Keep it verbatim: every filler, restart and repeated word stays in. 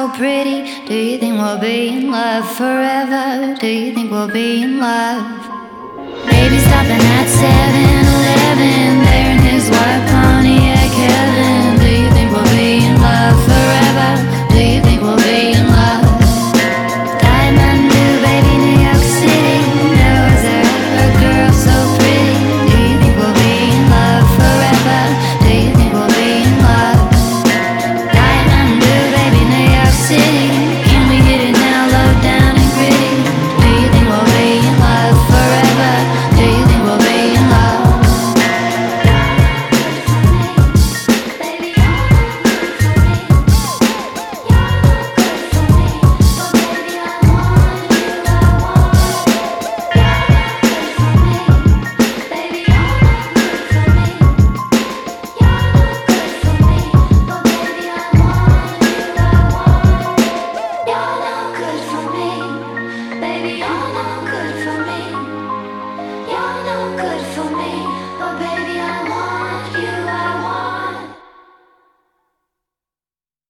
so pretty. Do you think we'll be in love forever? Do you think we'll be in love? Baby stopping at seven eleven, there in his white Pontiac heaven. Do you think we'll be in love forever? Do you think we'll be in love? Diamond blue, baby, New York City. Never was there ever a girl so pretty. Do you think we'll be in love forever? Do you think we'll be in love? Diamond blue, baby, New York City. Can we get it now, low down and gritty? Do you think we'll be in love forever? Do you think we'll be in love? Baby, you're no good for me. You're no good for me. But baby,